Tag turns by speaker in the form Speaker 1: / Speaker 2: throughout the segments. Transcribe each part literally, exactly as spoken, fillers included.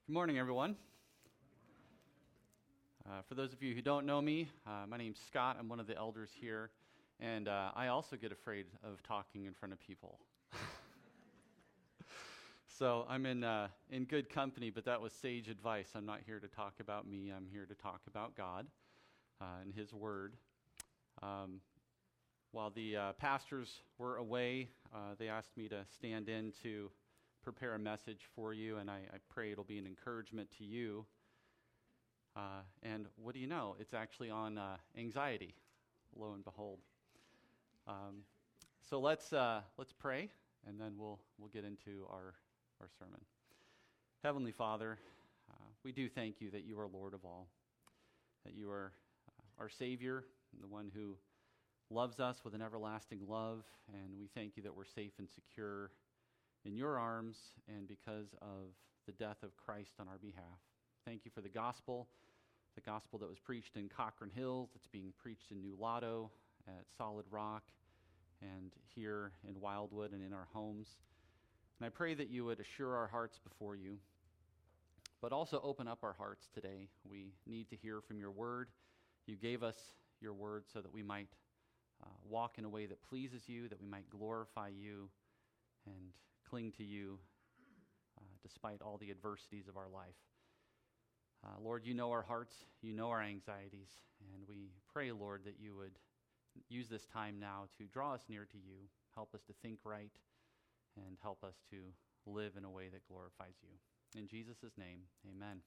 Speaker 1: Good morning, everyone. Uh, for those of you who don't know me, uh, my name's Scott. I'm one of the elders here, and uh, I also get afraid of talking in front of people. So I'm in uh, in good company, but that was sage advice. I'm not here to talk about me. I'm here to talk about God uh, and His Word. Um, while the uh, pastors were away, uh, they asked me to stand in to prepare a message for you, and I, I pray it'll be an encouragement to you. Uh, and what do you know? It's actually on uh, anxiety, lo and behold. Um, so let's uh, let's pray, and then we'll we'll get into our our sermon. Heavenly Father, uh, we do thank you that you are Lord of all, that you are uh, our Savior, the one who loves us with an everlasting love, and we thank you that we're safe and secure in your arms and because of the death of Christ on our behalf. Thank you for the gospel, the gospel that was preached in Cochrane Hills, that's being preached in New Lotto, at Solid Rock, and here in Wildwood and in our homes. And I pray that you would assure our hearts before you, but also open up our hearts today. We need to hear from your word. You gave us your word so that we might uh, walk in a way that pleases you, that we might glorify you and cling to you uh, despite all the adversities of our life. Uh, Lord, you know our hearts, you know our anxieties, and we pray, Lord, that you would use this time now to draw us near to you, help us to think right, and help us to live in a way that glorifies you. In Jesus' name, amen.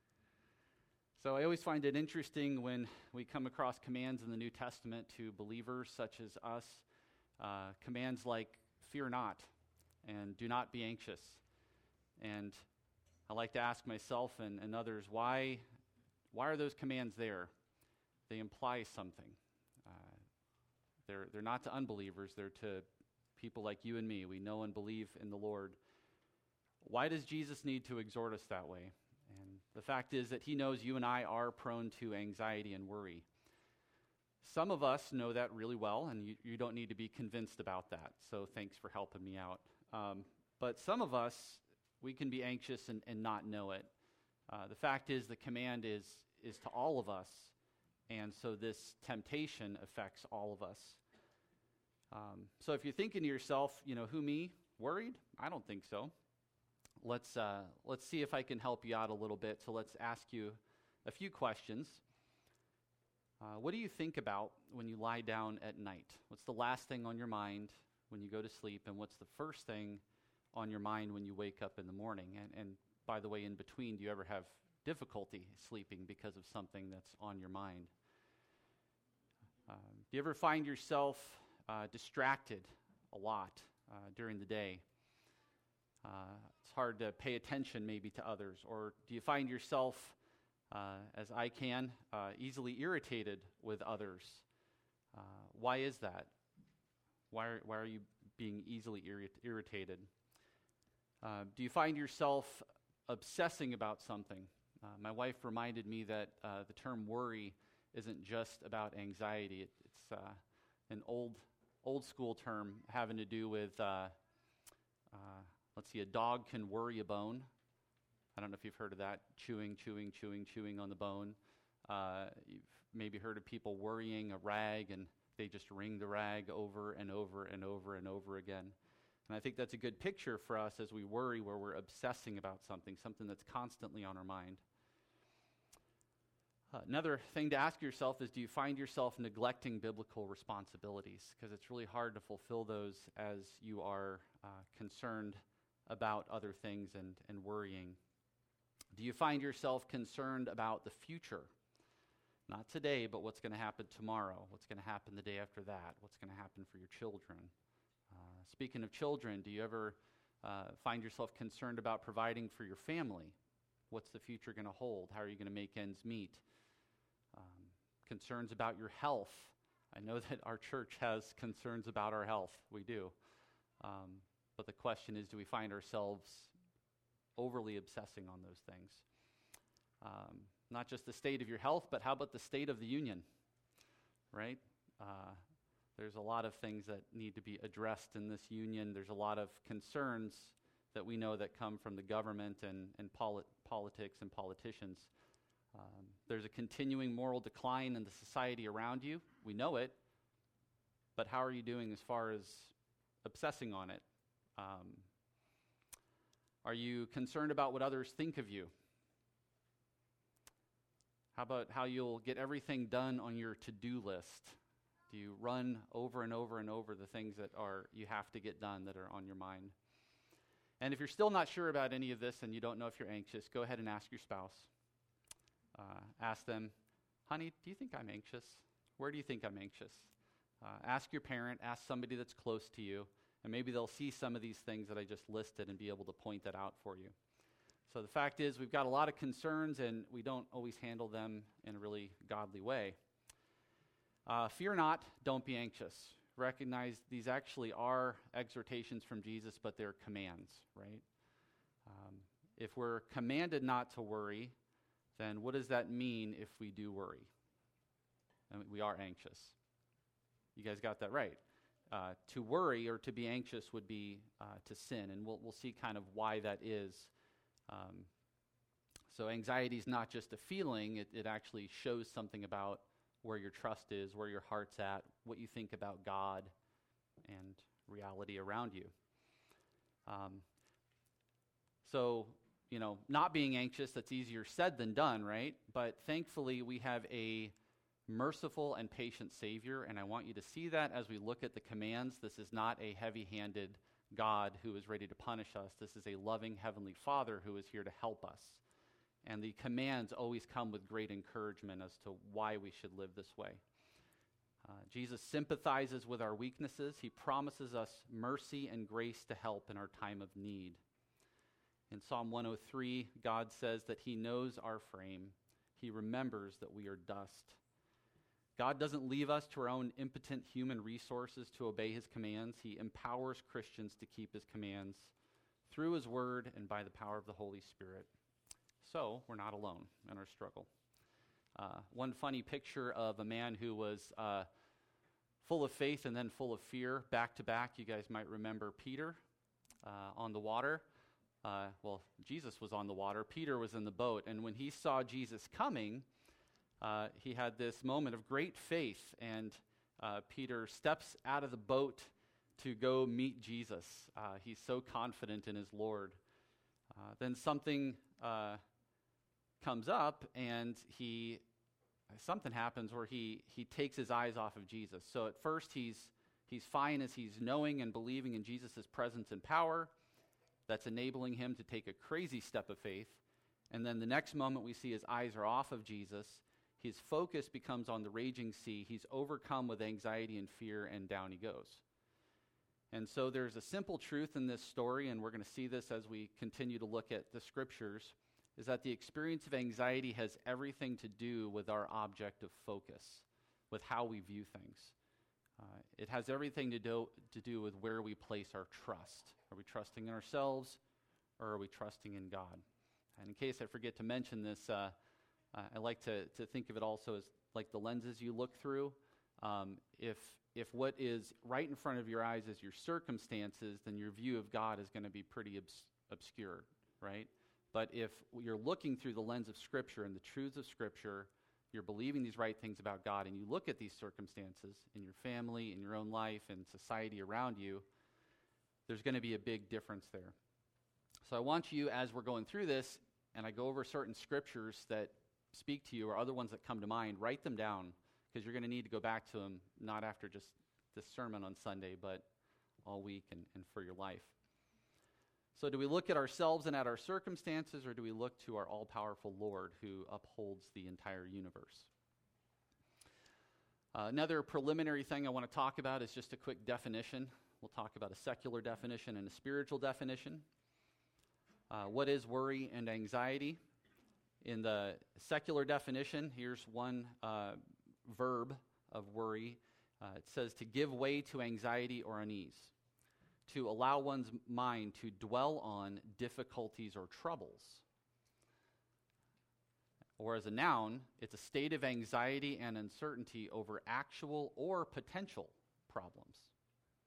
Speaker 1: So I always find it interesting when we come across commands in the New Testament to believers such as us, uh, commands like, fear not, and do not be anxious. And I like to ask myself and, and others, why, why are those commands there? They imply something. Uh, they're, they're not to unbelievers, they're to people like you and me. We know and believe in the Lord. Why does Jesus need to exhort us that way? And the fact is that he knows you and I are prone to anxiety and worry. Some of us know that really well, and you, you don't need to be convinced about that, so thanks for helping me out. Um, but some of us, we can be anxious and, and not know it. Uh, the fact is the command is, is to all of us, and so this temptation affects all of us. Um, so if you're thinking to yourself, you know, who, me? Worried? I don't think so. Let's, uh, let's see if I can help you out a little bit, so let's ask you a few questions. Uh, what do you think about when you lie down at night? What's the last thing on your mind when you go to sleep, and what's the first thing on your mind when you wake up in the morning? And, and by the way, in between, do you ever have difficulty sleeping because of something that's on your mind? Uh, do you ever find yourself uh, distracted a lot uh, during the day? Uh, it's hard to pay attention maybe to others. Or do you find yourself, uh, as I can, uh, easily irritated with others? Uh, why is that? Why are, why are you being easily irrit- irritated? Uh, do you find yourself obsessing about something? Uh, my wife reminded me that uh, the term worry isn't just about anxiety. It, it's uh, an old old school term having to do with, uh, uh, let's see, a dog can worry a bone. I don't know if you've heard of that, chewing, chewing, chewing, chewing on the bone. Uh, you've maybe heard of people worrying a rag, and they just wring the rag over and over and over and over again. And I think that's a good picture for us as we worry, where we're obsessing about something, something that's constantly on our mind. Uh, another thing to ask yourself is, do you find yourself neglecting biblical responsibilities? Because it's really hard to fulfill those as you are uh, concerned about other things and, and worrying. Do you find yourself concerned about the future? Not today, but what's going to happen tomorrow, what's going to happen the day after that, what's going to happen for your children. Uh, speaking of children, do you ever uh, find yourself concerned about providing for your family? What's the future going to hold? How are you going to make ends meet? Um, concerns about your health. I know that our church has concerns about our health. We do. Um, but the question is, do we find ourselves overly obsessing on those things? Um, not just the state of your health, but how about the state of the union, right? Uh, there's a lot of things that need to be addressed in this union. There's a lot of concerns that we know that come from the government and, and polit- politics and politicians. Um, there's a continuing moral decline in the society around you. We know it. But how are you doing as far as obsessing on it? Um, are you concerned about what others think of you? How about how you'll get everything done on your to-do list? Do you run over and over and over the things that are you have to get done that are on your mind? And if you're still not sure about any of this and you don't know if you're anxious, go ahead and ask your spouse. Uh, ask them, honey, do you think I'm anxious? Where do you think I'm anxious? Uh, ask your parent, ask somebody that's close to you, and maybe they'll see some of these things that I just listed and be able to point that out for you. So the fact is, we've got a lot of concerns, and we don't always handle them in a really godly way. Uh, fear not, don't be anxious. Recognize these actually are exhortations from Jesus, but they're commands, right? Um, if we're commanded not to worry, then what does that mean if we do worry? And we are anxious. You guys got that right. Uh, to worry or to be anxious would be uh, to sin, and we'll we'll see kind of why that is. Um, so anxiety is not just a feeling, it, it actually shows something about where your trust is, where your heart's at, what you think about God and reality around you. Um, so, you know, not being anxious, that's easier said than done, right? But thankfully, we have a merciful and patient Savior, and I want you to see that as we look at the commands. This is not a heavy-handed God who is ready to punish us. This is a loving Heavenly Father who is here to help us. And the commands always come with great encouragement as to why we should live this way. Uh, Jesus sympathizes with our weaknesses. He promises us mercy and grace to help in our time of need. In Psalm one oh three, God says that He knows our frame. He remembers that we are dust. God doesn't leave us to our own impotent human resources to obey His commands. He empowers Christians to keep His commands through His Word and by the power of the Holy Spirit. So, we're not alone in our struggle. Uh, one funny picture of a man who was uh, full of faith and then full of fear, back to back. You guys might remember Peter uh, on the water. Uh, well, Jesus was on the water. Peter was in the boat. And when he saw Jesus coming, uh, he had this moment of great faith. And uh, Peter steps out of the boat to go meet Jesus. Uh, he's so confident in his Lord. Uh, then something uh, comes up, and he something happens where he he takes his eyes off of Jesus. So at first he's he's fine as he's knowing and believing in Jesus' presence and power. That's enabling him to take a crazy step of faith. And then the next moment we see his eyes are off of Jesus. His focus becomes on the raging sea. He's overcome with anxiety and fear, and down he goes. And so there's a simple truth in this story, and we're going to see this as we continue to look at the scriptures, is that the experience of anxiety has everything to do with our object of focus, with how we view things. Uh, it has everything to do, to do with where we place our trust. Are we trusting in ourselves, or are we trusting in God? And in case I forget to mention this, uh, uh, I like to, to think of it also as like the lenses you look through. Um, if if what is right in front of your eyes is your circumstances, then your view of God is going to be pretty obs- obscure, right? But if you're looking through the lens of Scripture and the truths of Scripture, you're believing these right things about God, and you look at these circumstances in your family, in your own life, and society around you, there's going to be a big difference there. So I want you, as we're going through this, and I go over certain scriptures that speak to you or other ones that come to mind, write them down, because you're going to need to go back to them, not after just this sermon on Sunday, but all week and, and for your life. So do we look at ourselves and at our circumstances, or do we look to our all-powerful Lord who upholds the entire universe? Uh, another preliminary thing I want to talk about is just a quick definition. We'll talk about a secular definition and a spiritual definition. Uh, what is worry and anxiety? In the secular definition, here's one uh, verb of worry. Uh, it says to give way to anxiety or unease, to allow one's mind to dwell on difficulties or troubles. Or as a noun, it's a state of anxiety and uncertainty over actual or potential problems.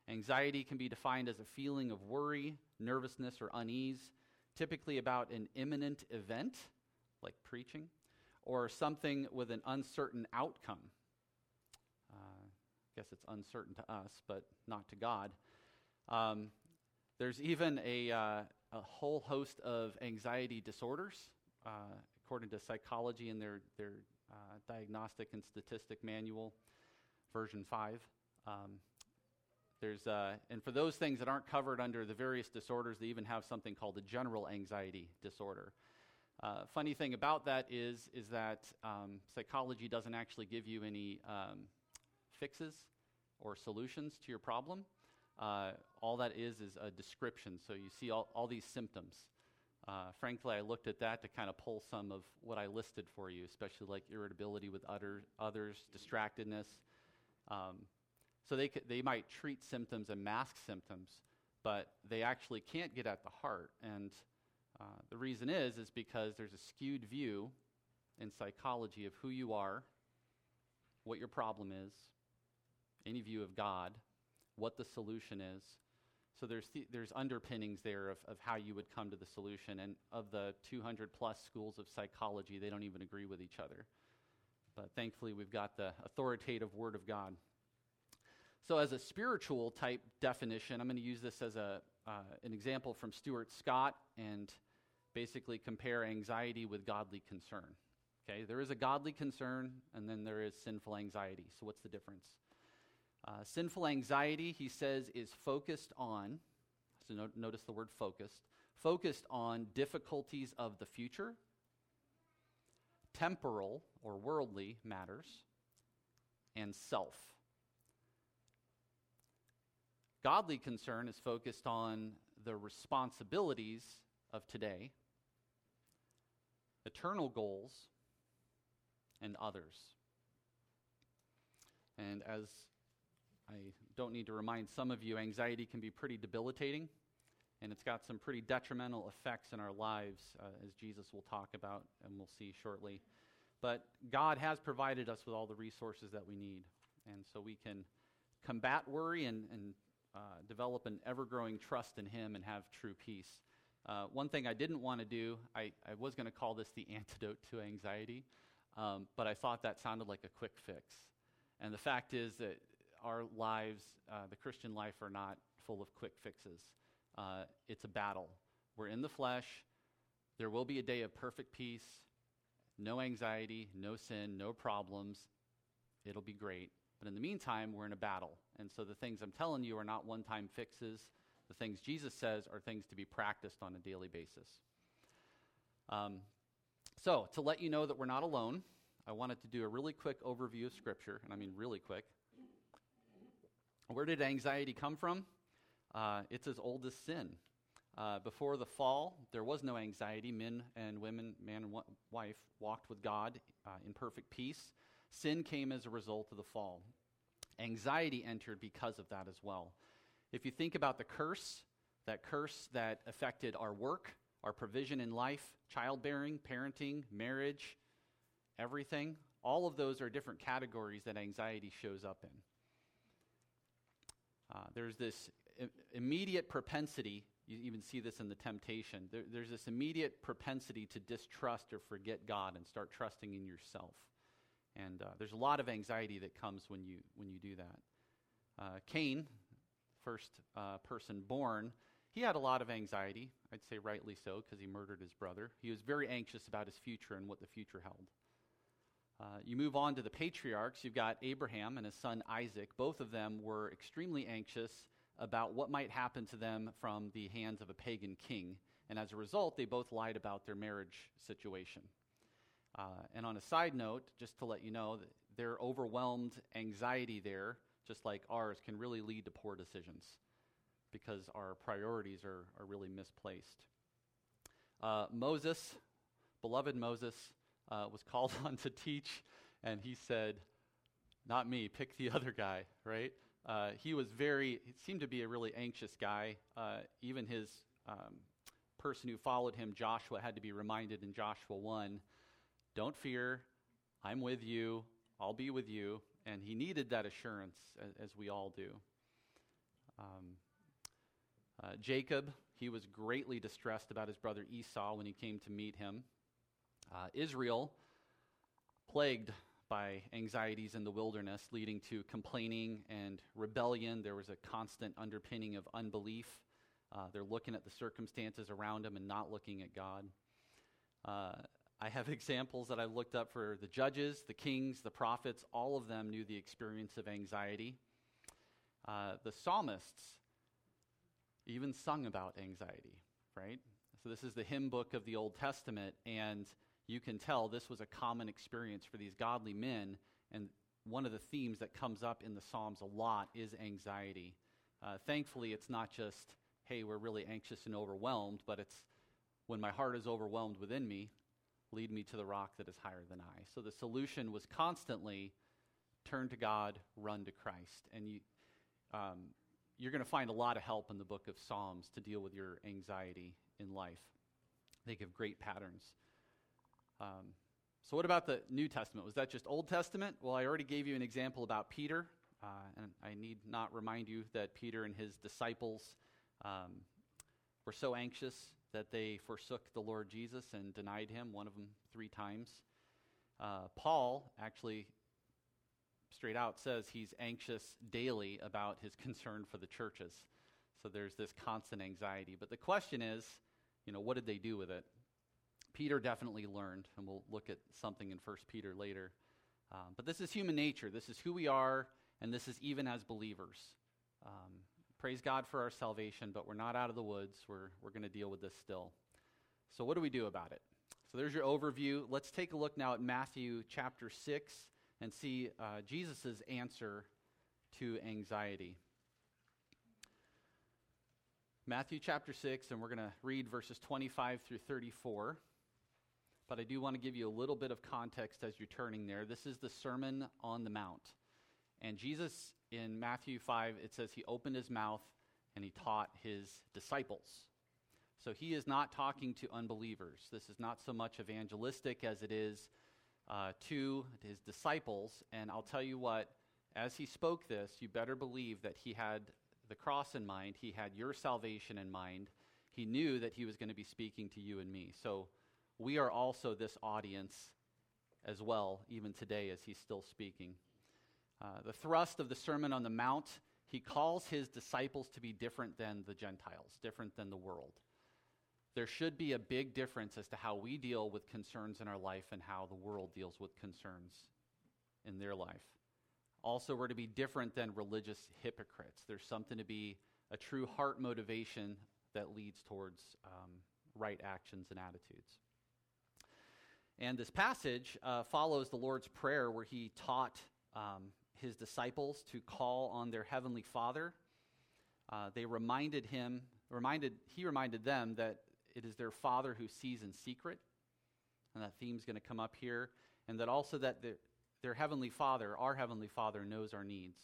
Speaker 1: Anxiety can be defined as a feeling of worry, nervousness, or unease, typically about an imminent event, like preaching, or something with an uncertain outcome. Uh, I guess it's uncertain to us, but not to God. Um, there's even a, uh, a whole host of anxiety disorders, uh, according to psychology in their, their uh, Diagnostic and Statistic Manual, version five. Um, there's, uh, and for those things that aren't covered under the various disorders, they even have something called a general anxiety disorder. Uh, funny thing about that is, is that um, psychology doesn't actually give you any um, fixes or solutions to your problem. Uh, all that is is a description. So you see all, all these symptoms. Uh, frankly, I looked at that to kind of pull some of what I listed for you, especially like irritability with other, others, distractedness. Um, so they, c- they might treat symptoms and mask symptoms, but they actually can't get at the heart. And uh, the reason is, is because there's a skewed view in psychology of who you are, what your problem is, any view of God, what the solution is. So there's th- there's underpinnings there of, of how you would come to the solution. And of the two hundred plus schools of psychology, they don't even agree with each other. But thankfully, we've got the authoritative Word of God. So as a spiritual type definition, I'm going to use this as a uh, an example from Stuart Scott and basically compare anxiety with godly concern. Okay, there is a godly concern, and then there is sinful anxiety. So what's the difference? Uh, sinful anxiety, he says, is focused on, so no, notice the word focused, focused on difficulties of the future, temporal or worldly matters, and self. Godly concern is focused on the responsibilities of today, eternal goals, and others. And as I don't need to remind some of you, anxiety can be pretty debilitating, and it's got some pretty detrimental effects in our lives, uh, as Jesus will talk about and we'll see shortly. But God has provided us with all the resources that we need, and so we can combat worry and, and uh, develop an ever-growing trust in Him and have true peace. Uh, one thing I didn't want to do, I, I was going to call this the antidote to anxiety, um, but I thought that sounded like a quick fix. And the fact is that our lives, uh, the Christian life, are not full of quick fixes. Uh, it's a battle. We're in the flesh. There will be a day of perfect peace, no anxiety, no sin, no problems. It'll be great. But in the meantime, we're in a battle. And so the things I'm telling you are not one-time fixes. The things Jesus says are things to be practiced on a daily basis. Um, so to let you know that we're not alone, I wanted to do a really quick overview of Scripture, and I mean really quick. Where did anxiety come from? Uh, it's as old as sin. Uh, before the fall, there was no anxiety. Men and women, man and wa- wife, walked with God uh, in perfect peace. Sin came as a result of the fall. Anxiety entered because of that as well. If you think about the curse, that curse that affected our work, our provision in life, childbearing, parenting, marriage, everything, all of those are different categories that anxiety shows up in. Uh, there's this I- immediate propensity, you even see this in the temptation, there, there's this immediate propensity to distrust or forget God and start trusting in yourself. And uh, there's a lot of anxiety that comes when you when you do that. Uh, Cain, first uh, person born, he had a lot of anxiety. I'd say rightly so, because he murdered his brother. He was very anxious about his future and what the future held. Uh, you move on to the patriarchs. You've got Abraham and his son Isaac. Both of them were extremely anxious about what might happen to them from the hands of a pagan king. And as a result, they both lied about their marriage situation. Uh, and on a side note, just to let you know, that their overwhelmed anxiety there, just like ours, can really lead to poor decisions because our priorities are, are really misplaced. Uh, Moses, beloved Moses, uh, was called on to teach, and he said, not me, pick the other guy, right? Uh, he was very, he seemed to be a really anxious guy. Uh, even his um, person who followed him, Joshua, had to be reminded in Joshua one, don't fear, I'm with you, I'll be with you. And he needed that assurance, as, as we all do. Uh, Um, uh, Jacob, he was greatly distressed about his brother Esau when he came to meet him. Uh, Israel, plagued by anxieties in the wilderness, leading to complaining and rebellion. There was a constant underpinning of unbelief. Uh, they're looking at the circumstances around them and not looking at God. Uh, I have examples that I've looked up for the judges, the kings, the prophets. All of them knew the experience of anxiety. Uh, the psalmists even sung about anxiety, right? So this is the hymn book of the Old Testament, and you can tell this was a common experience for these godly men, and one of the themes that comes up in the Psalms a lot is anxiety. Uh, thankfully, it's not just, hey, we're really anxious and overwhelmed, but it's when my heart is overwhelmed within me, lead me to the rock that is higher than I. So the solution was constantly turn to God, run to Christ. And you, um, you're going to find a lot of help in the book of Psalms to deal with your anxiety in life. They give great patterns. Um, so what about the New Testament? Was that just Old Testament? Well, I already gave you an example about Peter, uh, and I need not remind you that Peter and his disciples um, were so anxious that they forsook the Lord Jesus and denied him, one of them three times. Uh, Paul actually straight out says he's anxious daily about his concern for the churches. So there's this constant anxiety. But the question is, you know, what did they do with it? Peter definitely learned, and we'll look at something in First Peter later. Um, but this is human nature. This is who we are, and this is even as believers. Um, praise God for our salvation, but we're not out of the woods. We're, we're going to deal with this still. So what do we do about it? So there's your overview. Let's take a look now at Matthew chapter six and see uh, Jesus' answer to anxiety. Matthew chapter six, and we're going to read verses twenty-five through thirty-four. But I do want to give you a little bit of context as you're turning there. This is the Sermon on the Mount. And Jesus, in Matthew five, it says he opened his mouth and he taught his disciples. So he is not talking to unbelievers. This is not so much evangelistic as it is uh, to his disciples. And I'll tell you what, as he spoke this, you better believe that he had the cross in mind. He had your salvation in mind. He knew that he was going to be speaking to you and me. So we are also this audience as well, even today as he's still speaking. Uh, the thrust of the Sermon on the Mount, he calls his disciples to be different than the Gentiles, different than the world. There should be a big difference as to how we deal with concerns in our life and how the world deals with concerns in their life. Also, we're to be different than religious hypocrites. There's something to be a true heart motivation that leads towards um, right actions and attitudes. And this passage uh, follows the Lord's Prayer where he taught um, his disciples to call on their heavenly Father. Uh, they reminded him, reminded he reminded them that it is their Father who sees in secret, and that theme's going to come up here, and that also that their, their heavenly Father, our heavenly Father, knows our needs.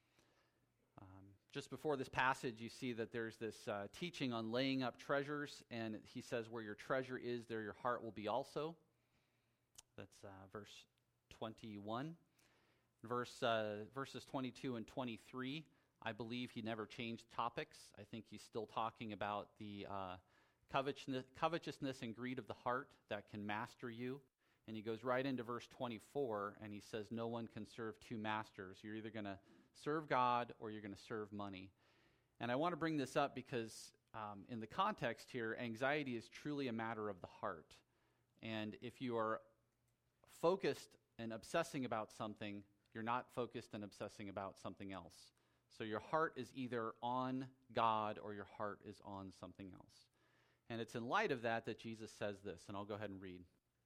Speaker 1: Um, just before this passage, you see that there's this uh, teaching on laying up treasures, and he says, where your treasure is, there your heart will be also. That's uh, verse twenty-one. Verse, uh, verses twenty-two and twenty-three, I believe he never changed topics. I think he's still talking about the uh, covetousness, covetousness and greed of the heart that can master you. And he goes right into verse twenty-four, and he says, no one can serve two masters. You're either going to serve God or you're going to serve money. And I want to bring this up because um, in the context here, anxiety is truly a matter of the heart. And if you are focused and obsessing about something, you're not focused and obsessing about something else. So your heart is either on God or your heart is on something else. And it's in light of that that Jesus says this, and I'll go ahead and read.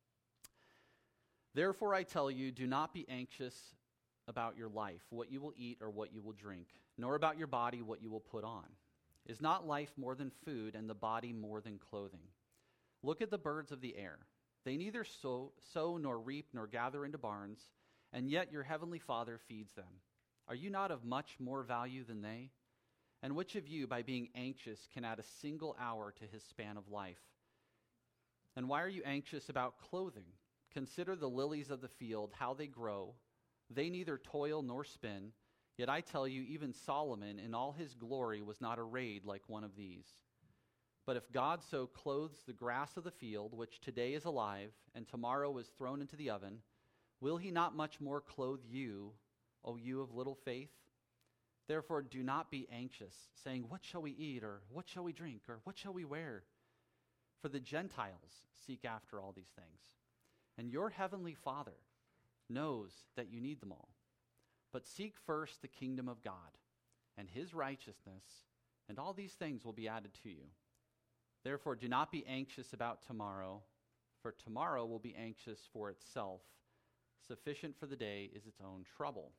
Speaker 1: Therefore I tell you, do not be anxious about your life, what you will eat or what you will drink, nor about your body, what you will put on. Is not life more than food, and the body more than clothing? Look at the birds of the air. They neither sow, sow nor reap nor gather into barns, and yet your heavenly Father feeds them. Are you not of much more value than they? And which of you, by being anxious, can add a single hour to his span of life? And why are you anxious about clothing? Consider the lilies of the field, how they grow. They neither toil nor spin. Yet I tell you, even Solomon in all his glory was not arrayed like one of these. But if God so clothes the grass of the field, which today is alive, and tomorrow is thrown into the oven, will he not much more clothe you, O you of little faith? Therefore do not be anxious, saying, what shall we eat, or what shall we drink, or what shall we wear? For the Gentiles seek after all these things. And your heavenly Father knows that you need them all. But seek first the kingdom of God and his righteousness, and all these things will be added to you. Therefore, do not be anxious about tomorrow, for tomorrow will be anxious for itself. Sufficient for the day is its own trouble.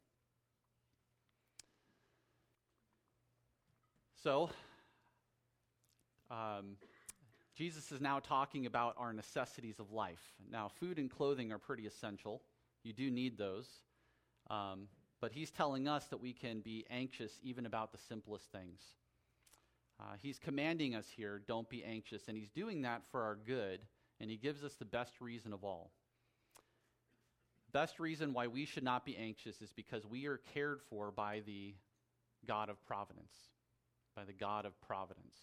Speaker 1: So, um, Jesus is now talking about our necessities of life. Now, food and clothing are pretty essential. You do need those. Um, but he's telling us that we can be anxious even about the simplest things. Uh, he's commanding us here, don't be anxious, and he's doing that for our good, and he gives us the best reason of all. Best reason why we should not be anxious is because we are cared for by the God of providence, by the God of providence.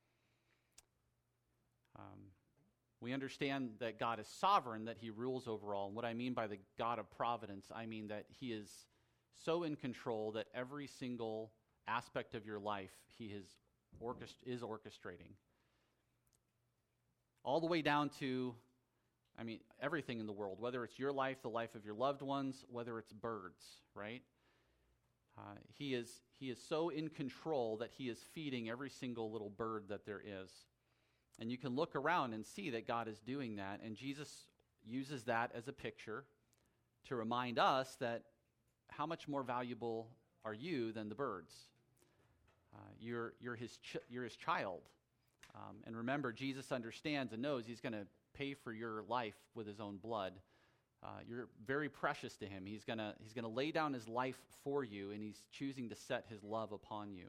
Speaker 1: Um, we understand that God is sovereign, that he rules over all, and what I mean by the God of providence, I mean that he is so in control that every single aspect of your life he is Orchest- is orchestrating. All the way down to, I mean, everything in the world, whether it's your life, the life of your loved ones, whether it's birds, right? Uh, he is he is so in control that he is feeding every single little bird that there is. And you can look around and see that God is doing that, and Jesus uses that as a picture to remind us that how much more valuable are you than the birds? Uh, you're, you're, his ch- you're his child. Um, and remember, Jesus understands and knows he's going to pay for your life with his own blood. Uh, you're very precious to him. He's going to he's going to lay down his life for you, and he's choosing to set his love upon you.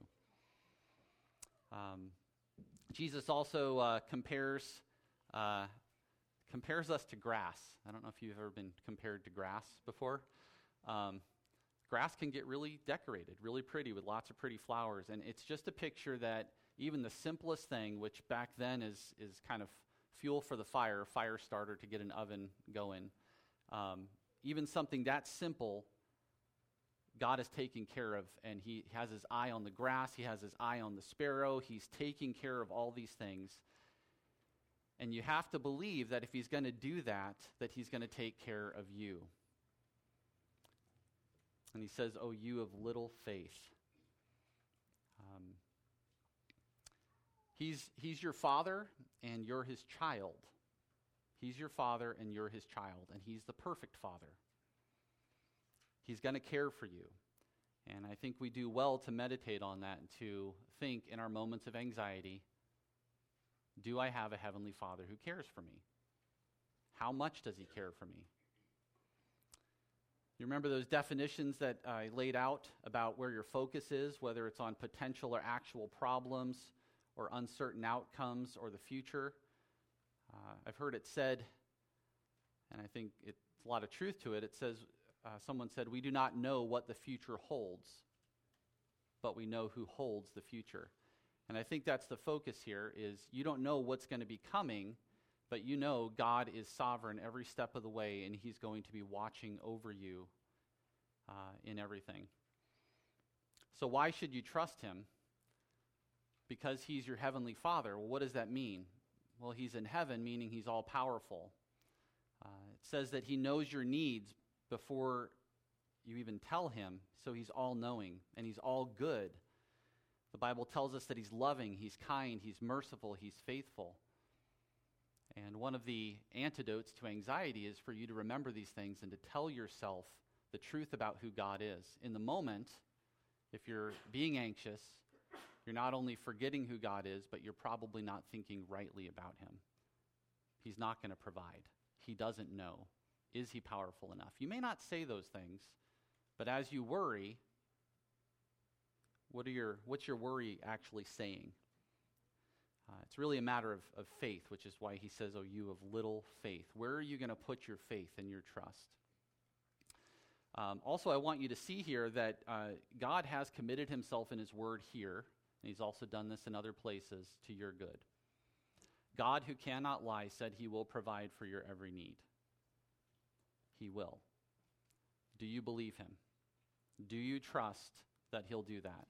Speaker 1: Um, Jesus also uh, compares uh, compares us to grass. I don't know if you've ever been compared to grass before. Um, Grass can get really decorated, really pretty with lots of pretty flowers. And it's just a picture that even the simplest thing, which back then is is kind of fuel for the fire, a fire starter to get an oven going, um, even something that simple, God is taking care of. And he has his eye on the grass. He has his eye on the sparrow. He's taking care of all these things. And you have to believe that if he's going to do that, that he's going to take care of you. And he says, oh, you of little faith. Um, he's, he's your father, and you're his child. He's your father, and you're his child. And he's the perfect father. He's going to care for you. And I think we do well to meditate on that and to think in our moments of anxiety, do I have a heavenly Father who cares for me? How much does he care for me? You remember those definitions that I laid out about where your focus is, whether it's on potential or actual problems or uncertain outcomes or the future? Uh, I've heard it said, and I think it's a lot of truth to it, it says, uh, someone said, we do not know what the future holds, but we know who holds the future. And I think that's the focus here, is you don't know what's going to be coming, but you know God is sovereign every step of the way, and he's going to be watching over you uh, in everything. So why should you trust him? Because he's your heavenly Father. Well, what does that mean? Well, he's in heaven, meaning he's all-powerful. Uh, it says that he knows your needs before you even tell him, so he's all-knowing, and he's all-good. The Bible tells us that he's loving, he's kind, he's merciful, he's faithful. And one of the antidotes to anxiety is for you to remember these things and to tell yourself the truth about who God is. In the moment, if you're being anxious, you're not only forgetting who God is, but you're probably not thinking rightly about him. He's not going to provide. He doesn't know. Is he powerful enough? You may not say those things, but as you worry, what are your what's your worry actually saying? Uh, it's really a matter of, of faith, which is why he says, oh, you of little faith. Where are you going to put your faith and your trust? Um, also, I want you to see here that uh, God has committed himself in his word here, and he's also done this in other places to your good. God, who cannot lie, said he will provide for your every need. He will. Do you believe him? Do you trust that he'll do that?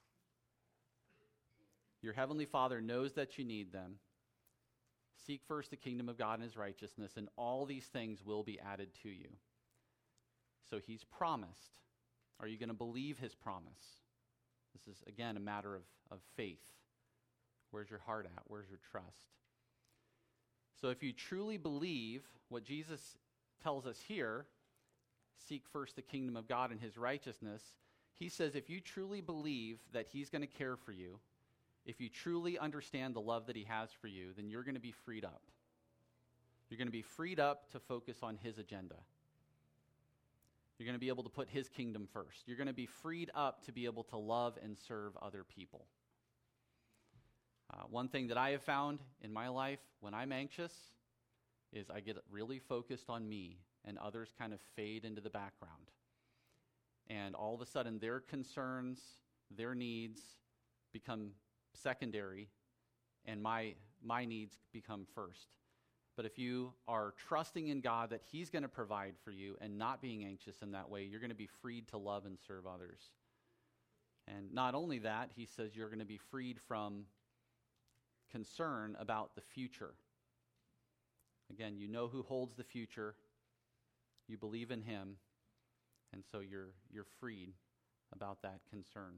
Speaker 1: Your heavenly Father knows that you need them. Seek first the kingdom of God and his righteousness, and all these things will be added to you. So he's promised. Are you going to believe his promise? This is, again, a matter of, of faith. Where's your heart at? Where's your trust? So if you truly believe what Jesus tells us here, seek first the kingdom of God and his righteousness, he says if you truly believe that he's going to care for you, if you truly understand the love that he has for you, then you're going to be freed up. You're going to be freed up to focus on his agenda. You're going to be able to put his kingdom first. You're going to be freed up to be able to love and serve other people. Uh, one thing that I have found in my life when I'm anxious is I get really focused on me, and others kind of fade into the background. And all of a sudden, their concerns, their needs become secondary, and my my needs become first. But if you are trusting in God that he's going to provide for you and not being anxious in that way, you're going to be freed to love and serve others. And not only that, he says you're going to be freed from concern about the future. Again, you know who holds the future. You believe in him, and so you're you're freed about that concern.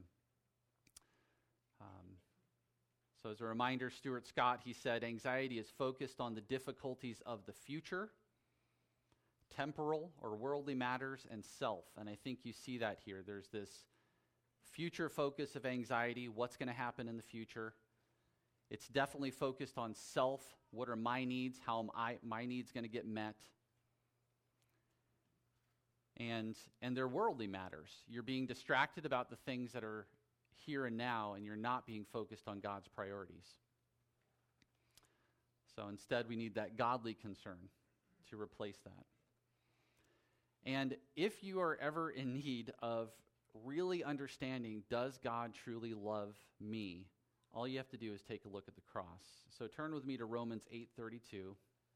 Speaker 1: Um, so as a reminder, Stuart Scott, he said, anxiety is focused on the difficulties of the future, temporal or worldly matters, and self. And I think you see that here. There's this future focus of anxiety, what's going to happen in the future. It's definitely focused on self. What are my needs? How am I, my needs going to get met? And, and they're worldly matters. You're being distracted about the things that are here and now, and you're not being focused on God's priorities. So instead, we need that godly concern to replace that. And if you are ever in need of really understanding, does God truly love me? All you have to do is take a look at the cross. So turn with me to Romans eight thirty-two.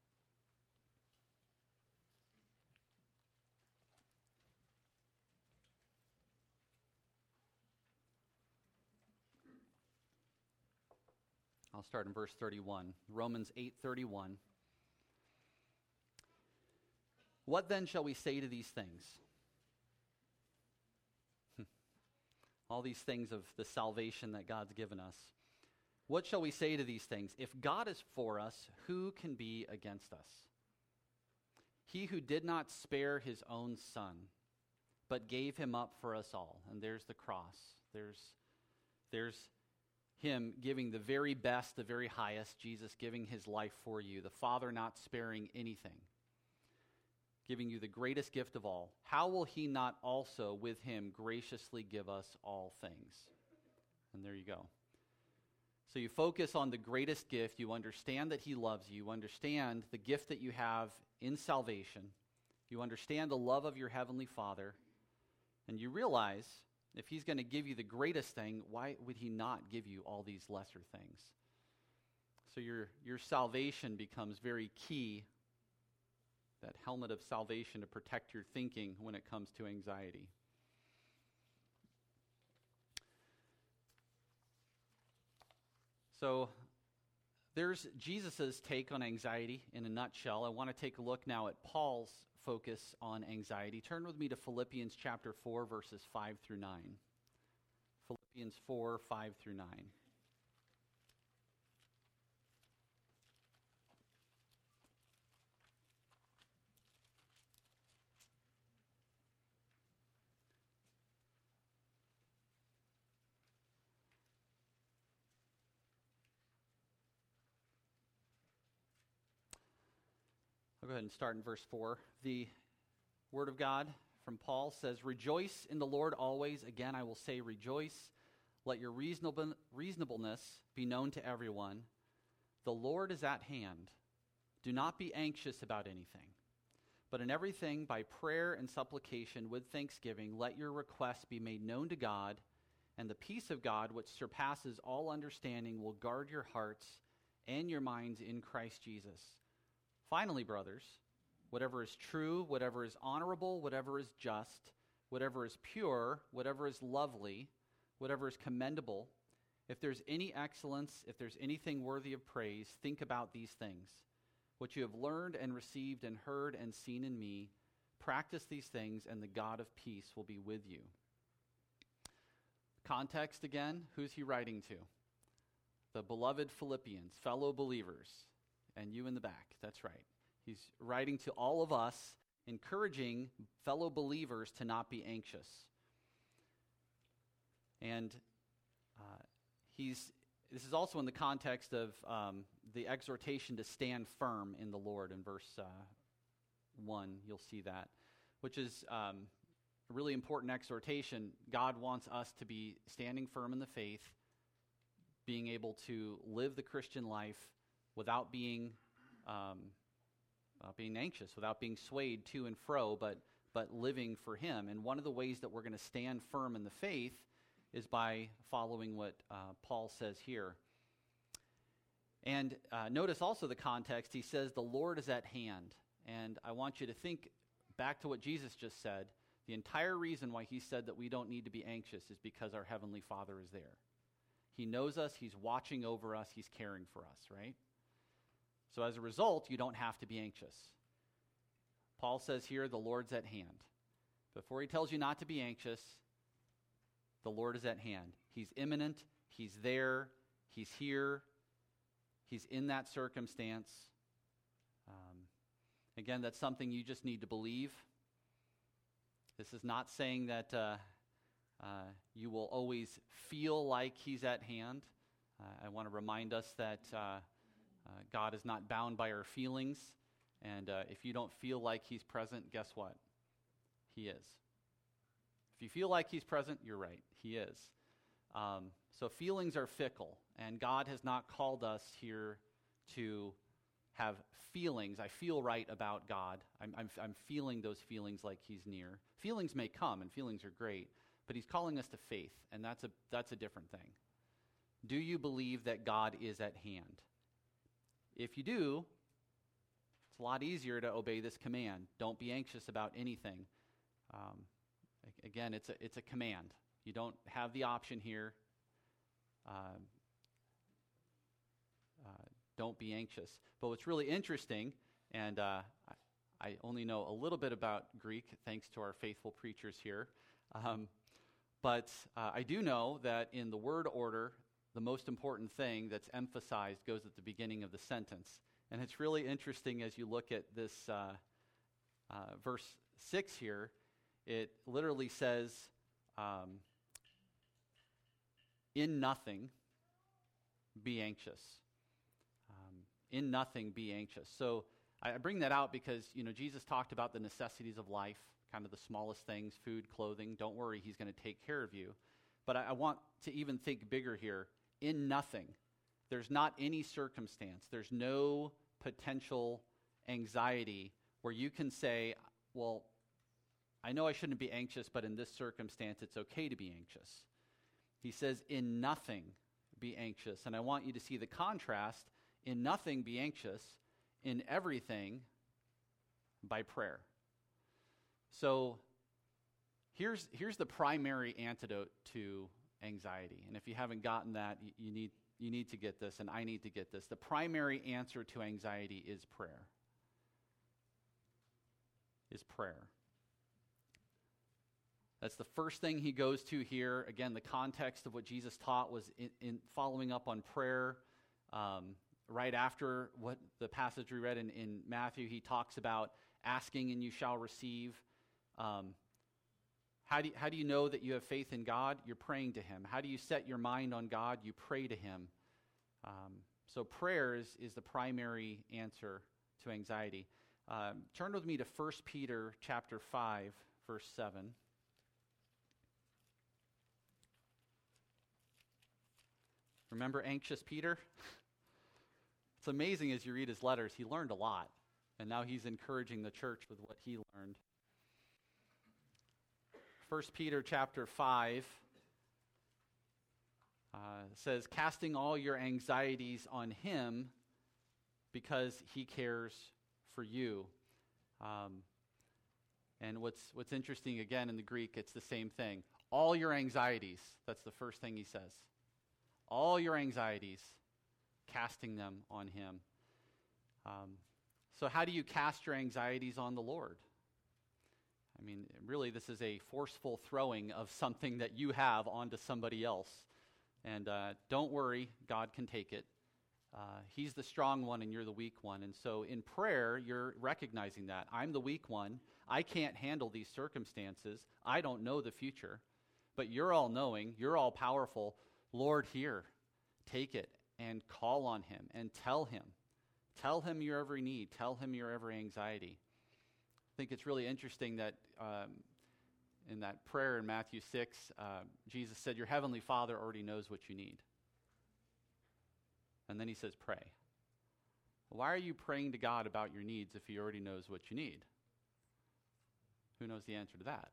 Speaker 1: I'll start in verse thirty-one. Romans eight thirty-one. What then shall we say to these things? All these things of the salvation that God's given us. What shall we say to these things? If God is for us, who can be against us? He who did not spare his own son, but gave him up for us all. And there's the cross. There's, there's him giving the very best, the very highest, Jesus giving his life for you, the Father not sparing anything, giving you the greatest gift of all. How will he not also with him graciously give us all things? And there you go. So you focus on the greatest gift. You understand that he loves you. You understand the gift that you have in salvation. You understand the love of your heavenly Father. And you realize if he's going to give you the greatest thing, why would he not give you all these lesser things? So your, your salvation becomes very key, that helmet of salvation to protect your thinking when it comes to anxiety. So there's Jesus' take on anxiety in a nutshell. I want to take a look now at Paul's focus on anxiety. Turn with me to Philippians chapter four, verses five through nine. Philippians four, five through nine. I'll go ahead and start in verse four. The Word of God from Paul says, "Rejoice in the Lord always. Again, I will say rejoice. Let your reasonable, reasonableness be known to everyone. The Lord is at hand. Do not be anxious about anything, But in everything, by prayer and supplication with thanksgiving, let your requests be made known to God, and the peace of God, which surpasses all understanding, will guard your hearts and your minds in Christ Jesus. Finally, brothers, whatever is true, whatever is honorable, whatever is just, whatever is pure, whatever is lovely, whatever is commendable, if there's any excellence, if there's anything worthy of praise, think about these things. What you have learned and received and heard and seen in me, practice these things, and the God of peace will be with you. Context again, who's he writing to? The beloved Philippians, fellow believers, and you in the back, that's right. He's writing to all of us, encouraging fellow believers to not be anxious. And uh, he's this is also in the context of um, the exhortation to stand firm in the Lord in verse uh, one. You'll see that, which is um, a really important exhortation. God wants us to be standing firm in the faith, being able to live the Christian life without being um, uh, being anxious, without being swayed to and fro, but but living for Him. And one of the ways that we're going to stand firm in the faith is by following what uh, Paul says here. And uh, notice also the context. He says, the Lord is at hand. And I want you to think back to what Jesus just said. The entire reason why he said that we don't need to be anxious is because our Heavenly Father is there. He knows us, he's watching over us, he's caring for us, right? So as a result, you don't have to be anxious. Paul says here, the Lord's at hand. Before he tells you not to be anxious, the Lord is at hand. He's imminent, he's there, he's here, he's in that circumstance. Um, again, that's something you just need to believe. This is not saying that uh, uh, you will always feel like he's at hand. Uh, I want to remind us that uh, uh, God is not bound by our feelings. And uh, if you don't feel like he's present, guess what? He is. If you feel like he's present, you're right. He is. Um, so feelings are fickle. And God has not called us here to have feelings. I feel right about God. I'm, I'm, I'm feeling those feelings like he's near. Feelings may come, and feelings are great, but he's calling us to faith, and that's a that's a different thing. Do you believe that God is at hand? If you do, it's a lot easier to obey this command. Don't be anxious about anything. Um, again, it's a it's a command. You don't have the option here. Um, uh, don't be anxious. But what's really interesting, and uh, I, I only know a little bit about Greek thanks to our faithful preachers here, um, but uh, I do know that in the word order, the most important thing that's emphasized goes at the beginning of the sentence. And it's really interesting as you look at this uh, uh, verse six here. It literally says, um, in nothing, be anxious. Um, in nothing, be anxious. So I, I bring that out because, you know, Jesus talked about the necessities of life, kind of the smallest things, food, clothing. Don't worry, he's going to take care of you. But I, I want to even think bigger here. In nothing. There's not any circumstance. There's no potential anxiety where you can say, well, I know I shouldn't be anxious, but in this circumstance, it's okay to be anxious. He says, in nothing, be anxious. And I want you to see the contrast. In nothing, be anxious. In everything, by prayer. So here's, here's the primary antidote to anxiety. And if you haven't gotten that, you, you need you need to get this, and I need to get this. The primary answer to anxiety is prayer. Is prayer. That's the first thing he goes to here. Again, the context of what Jesus taught was in, in following up on prayer. Um, right after what the passage we read in, in Matthew, he talks about asking and you shall receive. Um, How do, you, how do you know that you have faith in God? You're praying to him. How do you set your mind on God? You pray to him. Um, so prayer is, is the primary answer to anxiety. Um, turn with me to First Peter chapter five, verse seven. Remember anxious Peter? It's amazing as you read his letters. He learned a lot. And now he's encouraging the church with what he learned. First Peter chapter five uh, says, casting all your anxieties on him because he cares for you. Um, and what's what's interesting, again, in the Greek, it's the same thing. All your anxieties, that's the first thing he says. All your anxieties, casting them on him. Um, so how do you cast your anxieties on the Lord? I mean, really, this is a forceful throwing of something that you have onto somebody else. And uh, don't worry, God can take it. Uh, he's the strong one and you're the weak one. And so in prayer, you're recognizing that. I'm the weak one. I can't handle these circumstances. I don't know the future. But you're all knowing. You're all powerful. Lord, here, take it and call on him and tell him. Tell him your every need. Tell him your every anxiety. I think it's really interesting that um, in that prayer in Matthew six, uh, Jesus said, your heavenly Father already knows what you need. And then he says, pray. Why are you praying to God about your needs if he already knows what you need? Who knows the answer to that?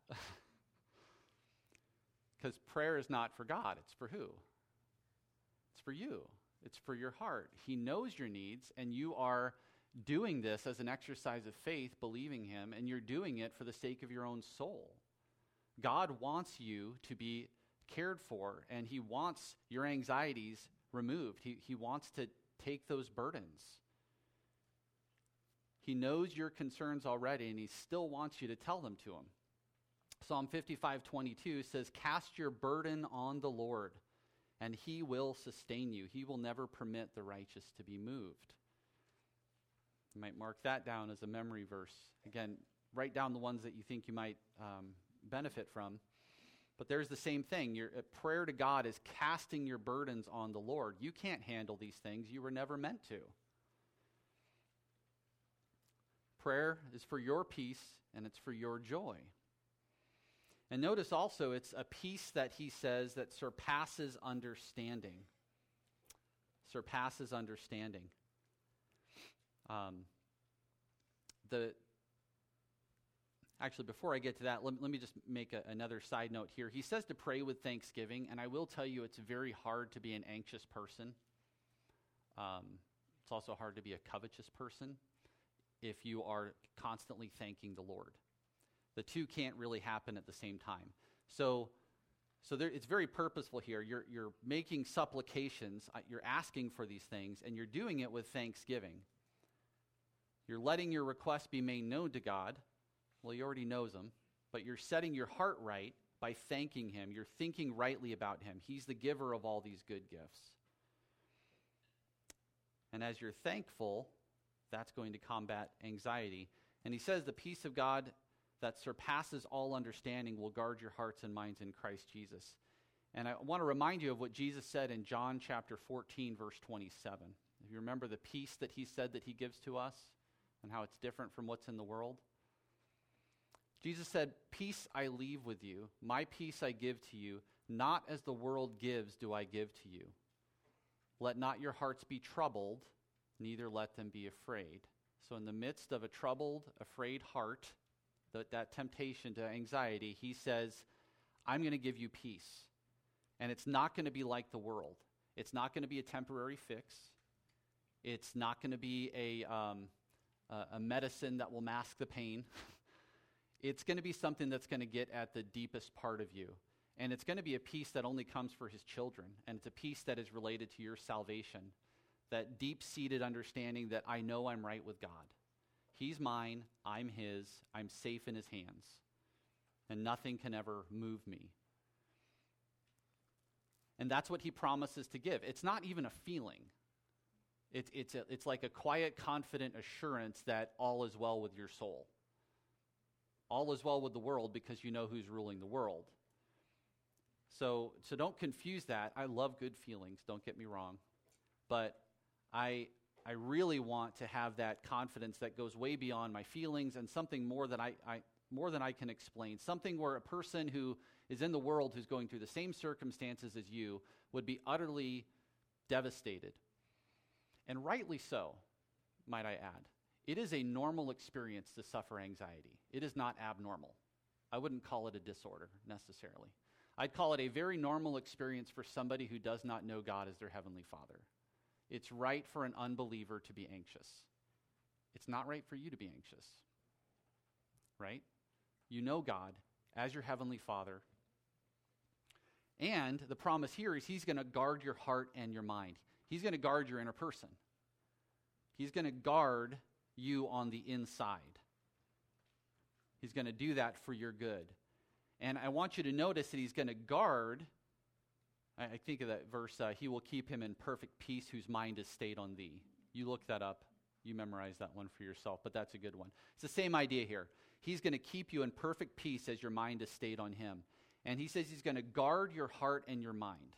Speaker 1: Because prayer is not for God, it's for who? It's for you. It's for your heart. He knows your needs, and you are doing this as an exercise of faith, believing him, and you're doing it for the sake of your own soul. God wants you to be cared for, and he wants your anxieties removed. He, he wants to take those burdens. He knows your concerns already, and he still wants you to tell them to him. Psalm fifty-five twenty-two says, cast your burden on the Lord, and he will sustain you. He will never permit the righteous to be moved. You might mark that down as a memory verse. Again, write down the ones that you think you might um, benefit from. But there's the same thing. Your uh, prayer to God is casting your burdens on the Lord. You can't handle these things. You were never meant to. Prayer is for your peace, and it's for your joy. And notice also, it's a peace that he says that surpasses understanding. Surpasses understanding. Um, the Actually, before I get to that, let, let me just make a, another side note here. He says to pray with thanksgiving, and I will tell you it's very hard to be an anxious person. Um, it's also hard to be a covetous person if you are constantly thanking the Lord. The two can't really happen at the same time. So, so there, it's very purposeful here. You're, you're making supplications, uh, you're asking for these things, and you're doing it with thanksgiving. You're letting your requests be made known to God. Well, he already knows them, but you're setting your heart right by thanking him. You're thinking rightly about him. He's the giver of all these good gifts. And as you're thankful, that's going to combat anxiety. And he says the peace of God that surpasses all understanding will guard your hearts and minds in Christ Jesus. And I want to remind you of what Jesus said in John chapter fourteen, verse twenty-seven. If you remember the peace that he said that he gives to us and how it's different from what's in the world. Jesus said, peace I leave with you, my peace I give to you, not as the world gives do I give to you. Let not your hearts be troubled, neither let them be afraid. So in the midst of a troubled, afraid heart, that, that temptation to anxiety, he says, I'm going to give you peace. And it's not going to be like the world. It's not going to be a temporary fix. It's not going to be a, um, a, a medicine that will mask the pain. It's going to be something that's going to get at the deepest part of you. And it's going to be a peace that only comes for his children. And it's a peace that is related to your salvation. That deep-seated understanding that I know I'm right with God. He's mine, I'm his, I'm safe in his hands. And nothing can ever move me. And that's what he promises to give. It's not even a feeling. It, it's, a, it's like a quiet, confident assurance that all is well with your soul. All is well with the world because you know who's ruling the world. So, so don't confuse that. I love good feelings, don't get me wrong. But I, I really want to have that confidence that goes way beyond my feelings and something more that I, I more than I can explain. Something where a person who is in the world who's going through the same circumstances as you would be utterly devastated. And rightly so, might I add. It is a normal experience to suffer anxiety. It is not abnormal. I wouldn't call it a disorder necessarily. I'd call it a very normal experience for somebody who does not know God as their heavenly Father. It's right for an unbeliever to be anxious. It's not right for you to be anxious, right? You know God as your heavenly Father. And the promise here is he's going to guard your heart and your mind. He's going to guard your inner person. He's going to guard you on the inside. He's going to do that for your good. And I want you to notice that he's going to guard, I, I think of that verse, uh, he will keep him in perfect peace whose mind is stayed on thee. You look that up. You memorize that one for yourself, but that's a good one. It's the same idea here. He's going to keep you in perfect peace as your mind is stayed on him. And he says he's going to guard your heart and your mind.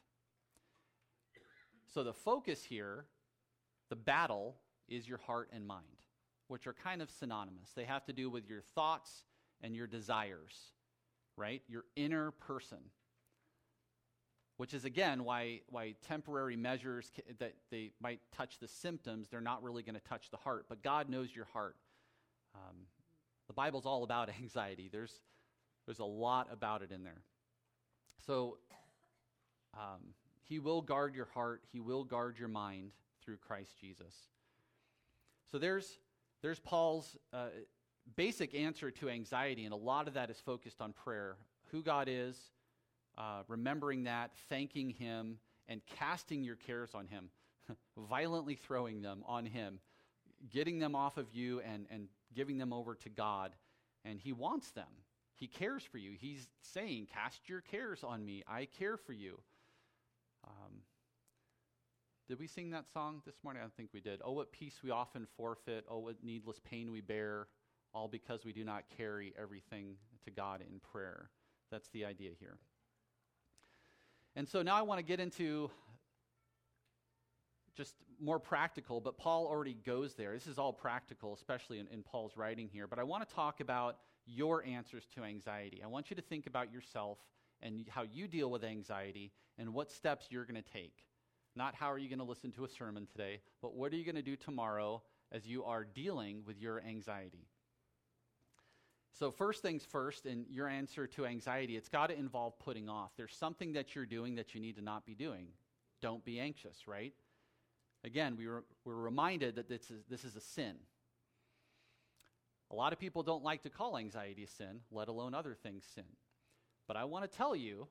Speaker 1: So the focus here, the battle, is your heart and mind, which are kind of synonymous. They have to do with your thoughts and your desires, right? Your inner person. Which is, again, why, why temporary measures ca- that they might touch the symptoms, they're not really going to touch the heart. But God knows your heart. Um, the Bible's all about anxiety. There's, there's a lot about it in there. So um, he will guard your heart. He will guard your mind through Christ Jesus. So there's, there's Paul's uh, basic answer to anxiety, and a lot of that is focused on prayer. Who God is, Uh, remembering that, thanking him, and casting your cares on him, violently throwing them on him, getting them off of you and, and giving them over to God. And he wants them. He cares for you. He's saying, cast your cares on me. I care for you. Um, did we sing that song this morning? I don't think we did. Oh, what peace we often forfeit. Oh, what needless pain we bear, all because we do not carry everything to God in prayer. That's the idea here. And so now I want to get into just more practical, but Paul already goes there. This is all practical, especially in, in Paul's writing here. But I want to talk about your answers to anxiety. I want you to think about yourself and how you deal with anxiety and what steps you're going to take. Not how are you going to listen to a sermon today, but what are you going to do tomorrow as you are dealing with your anxiety. So first things first, in your answer to anxiety, it's got to involve putting off. There's something that you're doing that you need to not be doing. Don't be anxious, right? Again, we were, we're reminded that this is, this is a sin. A lot of people don't like to call anxiety a sin, let alone other things sin. But I want to tell you,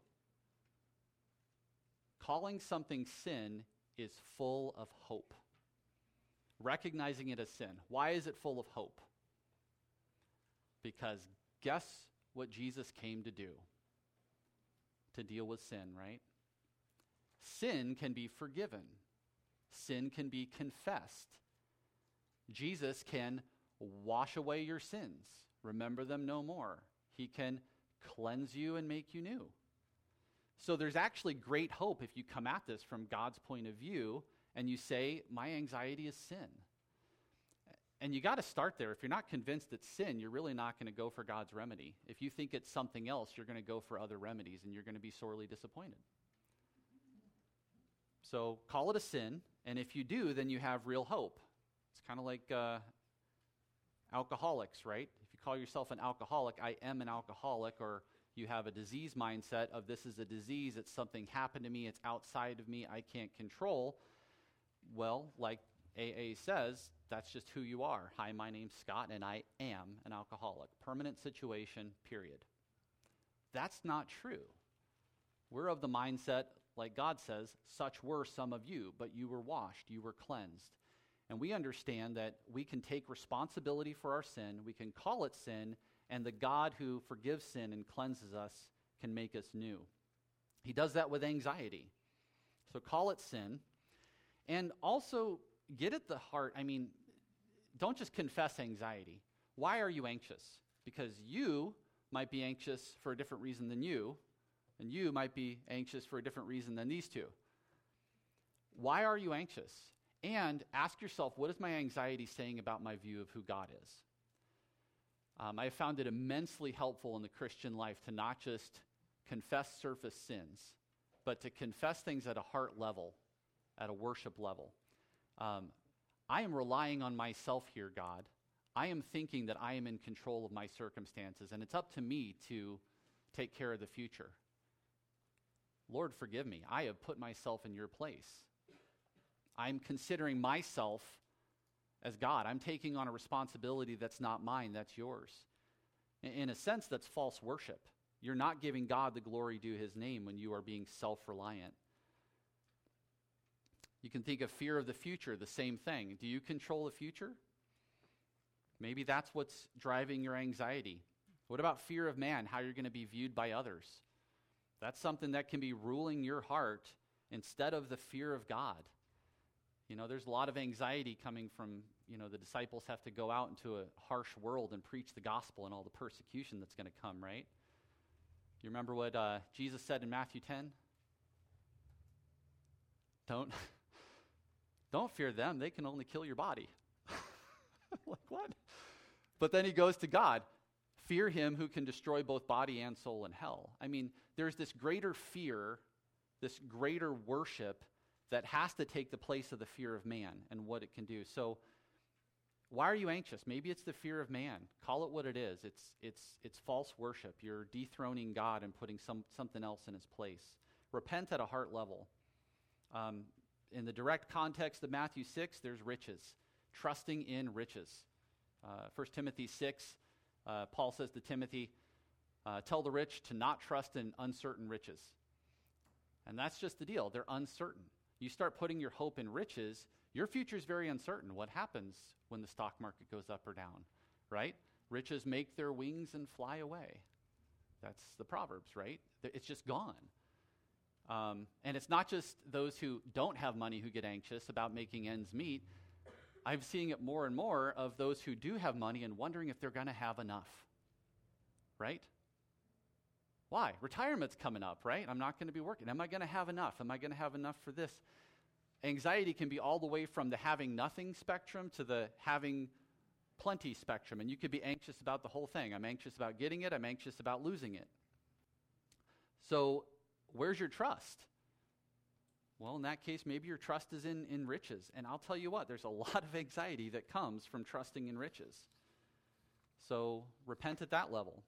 Speaker 1: calling something sin is full of hope. Recognizing it as sin. Why is it full of hope? Because guess what Jesus came to do? To deal with sin, right? Sin can be forgiven. Sin can be confessed. Jesus can wash away your sins. Remember them no more. He can cleanse you and make you new. So there's actually great hope if you come at this from God's point of view and you say, my anxiety is sin. And you got to start there. If you're not convinced it's sin, you're really not going to go for God's remedy. If you think it's something else, you're going to go for other remedies, and you're going to be sorely disappointed. So call it a sin, and if you do, then you have real hope. It's kind of like uh, alcoholics, right? If you call yourself an alcoholic, I am an alcoholic, or you have a disease mindset of this is a disease, it's something happened to me, it's outside of me, I can't control. Well, like A A says, that's just who you are. Hi, my name's Scott, and I am an alcoholic. Permanent situation, period. That's not true. We're of the mindset, like God says, such were some of you, but you were washed, you were cleansed. And we understand that we can take responsibility for our sin, we can call it sin, and the God who forgives sin and cleanses us can make us new. He does that with anxiety. So call it sin. And also get at the heart, I mean, don't just confess anxiety. Why are you anxious? Because you might be anxious for a different reason than you, and you might be anxious for a different reason than these two. Why are you anxious? And ask yourself, what is my anxiety saying about my view of who God is? Um, I have found it immensely helpful in the Christian life to not just confess surface sins, but to confess things at a heart level, at a worship level. Um, I am relying on myself here, God. I am thinking that I am in control of my circumstances, and it's up to me to take care of the future. Lord, forgive me. I have put myself in your place. I'm considering myself as God. I'm taking on a responsibility that's not mine, that's yours. In, in a sense, that's false worship. You're not giving God the glory due his name when you are being self-reliant. You can think of fear of the future, the same thing. Do you control the future? Maybe that's what's driving your anxiety. What about fear of man, how you're going to be viewed by others? That's something that can be ruling your heart instead of the fear of God. You know, there's a lot of anxiety coming from, you know, the disciples have to go out into a harsh world and preach the gospel and all the persecution that's going to come, right? You remember what uh, Jesus said in Matthew ten? Don't, don't fear them. They can only kill your body. Like what? But then he goes to God. Fear him who can destroy both body and soul in hell. I mean, there's this greater fear, this greater worship that has to take the place of the fear of man and what it can do. So why are you anxious? Maybe it's the fear of man. Call it what it is. It's it's it's false worship. You're dethroning God and putting some something else in his place. Repent at a heart level. Um, in the direct context of Matthew six, there's riches. Trusting in riches. Uh, First Timothy six, uh, Paul says to Timothy, uh, tell the rich to not trust in uncertain riches. And that's just the deal. They're uncertain. You start putting your hope in riches, your future is very uncertain. What happens when the stock market goes up or down, right? Riches make their wings and fly away. That's the Proverbs, right? It's just gone. Um, and it's not just those who don't have money who get anxious about making ends meet. I'm seeing it more and more of those who do have money and wondering if they're going to have enough, right? Why? Retirement's coming up, right? I'm not going to be working. Am I going to have enough? Am I going to have enough for this? Anxiety can be all the way from the having nothing spectrum to the having plenty spectrum, and you could be anxious about the whole thing. I'm anxious about getting it. I'm anxious about losing it. So where's your trust? Well, in that case, maybe your trust is in, in riches. And I'll tell you what, there's a lot of anxiety that comes from trusting in riches. So repent at that level.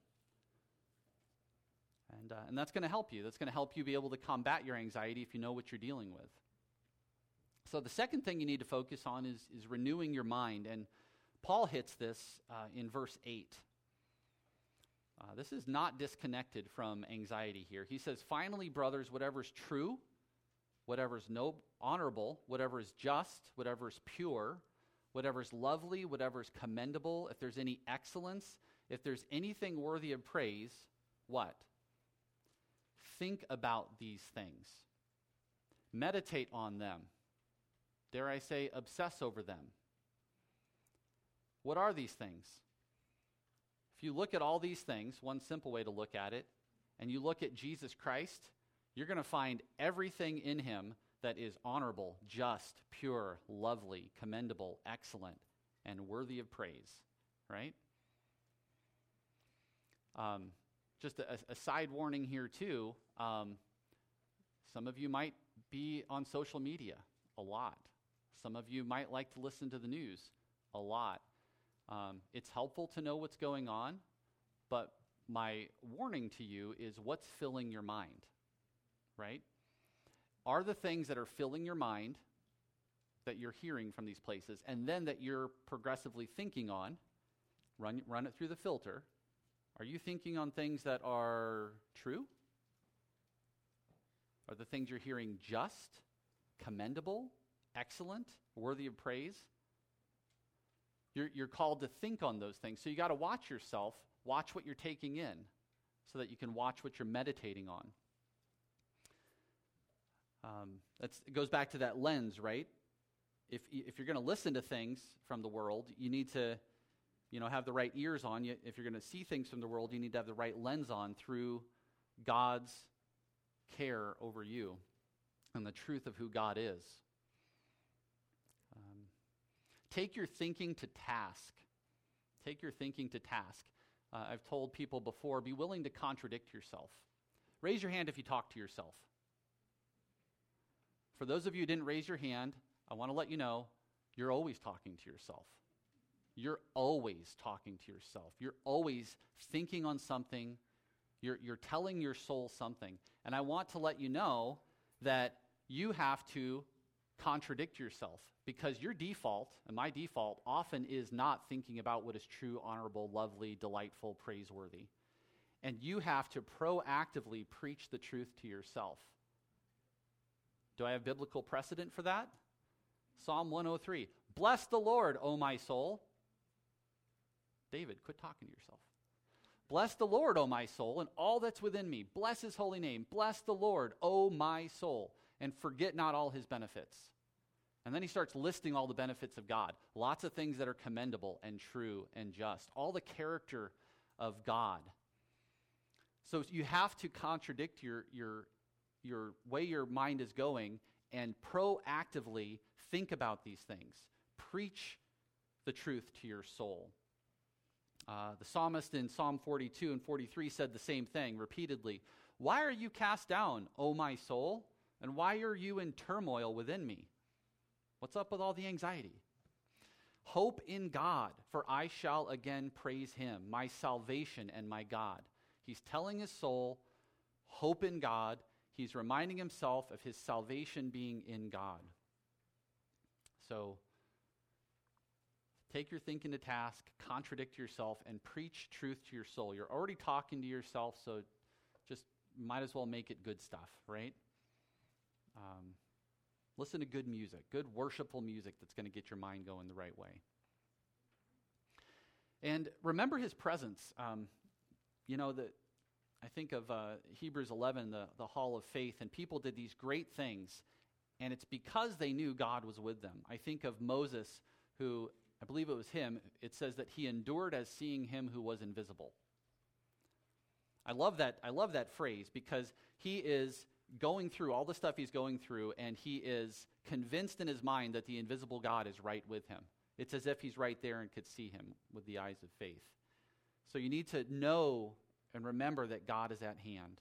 Speaker 1: And, uh, and that's going to help you. That's going to help you be able to combat your anxiety if you know what you're dealing with. So the second thing you need to focus on is, is renewing your mind. And Paul hits this uh, in verse eight. Uh, this is not disconnected from anxiety here. He says, finally, brothers, whatever is true, whatever is no honorable, whatever is just, whatever is pure, whatever is lovely, whatever is commendable, if there's any excellence, if there's anything worthy of praise, what? Think about these things. Meditate on them. Dare I say, obsess over them. What are these things? If you look at all these things, one simple way to look at it, and you look at Jesus Christ, you're going to find everything in him that is honorable, just, pure, lovely, commendable, excellent, and worthy of praise, right? Um, just a, a side warning here too, um, some of you might be on social media a lot. Some of you might like to listen to the news a lot. Um, it's helpful to know what's going on, but my warning to you is what's filling your mind. Right? Are the things that are filling your mind that you're hearing from these places and then that you're progressively thinking on, run, run it through the filter, are you thinking on things that are true? Are the things you're hearing just, commendable, excellent, worthy of praise? You're, you're called to think on those things. So you got to watch yourself, watch what you're taking in so that you can watch what you're meditating on. Um, that's, it goes back to that lens, right? If if you're going to listen to things from the world, you need to, you know, have the right ears on. You, if you're going to see things from the world, you need to have the right lens on through God's care over you and the truth of who God is. Um, take your thinking to task. Take your thinking to task. Uh, I've told people before, be willing to contradict yourself. Raise your hand if you talk to yourself. For those of you who didn't raise your hand, I want to let you know, you're always talking to yourself. you're always talking to yourself. You're always thinking on something. You're, you're telling your soul something. And I want to let you know that you have to contradict yourself, because your default, and my default, often is not thinking about what is true, honorable, lovely, delightful, praiseworthy. And you have to proactively preach the truth to yourself. Do I have biblical precedent for that? Psalm one oh three. Bless the Lord, O my soul. David, quit talking to yourself. Bless the Lord, O my soul, and all that's within me. Bless his holy name. Bless the Lord, O my soul, and forget not all his benefits. And then he starts listing all the benefits of God. Lots of things that are commendable and true and just. All the character of God. So you have to contradict your, your, your way your mind is going and proactively think about these things. Preach the truth to your soul. Uh, the psalmist in Psalm forty-two and forty-three said the same thing repeatedly. Why are you cast down, O my soul? And why are you in turmoil within me? What's up with all the anxiety? Hope in God, for I shall again praise him, my salvation and my God. He's telling his soul, hope in God. He's reminding himself of his salvation being in God. So, take your thinking to task, contradict yourself, and preach truth to your soul. You're already talking to yourself, so just might as well make it good stuff, right? Um, listen to good music, good worshipful music that's going to get your mind going the right way. And remember his presence. Um, you know, the, I think of uh, Hebrews eleven, the, the hall of faith, and people did these great things, and it's because they knew God was with them. I think of Moses, who, I believe it was him, it says that he endured as seeing him who was invisible. I love that, I love that phrase, because he is going through all the stuff he's going through, and he is convinced in his mind that the invisible God is right with him. It's as if he's right there and could see him with the eyes of faith. So you need to know and remember that God is at hand.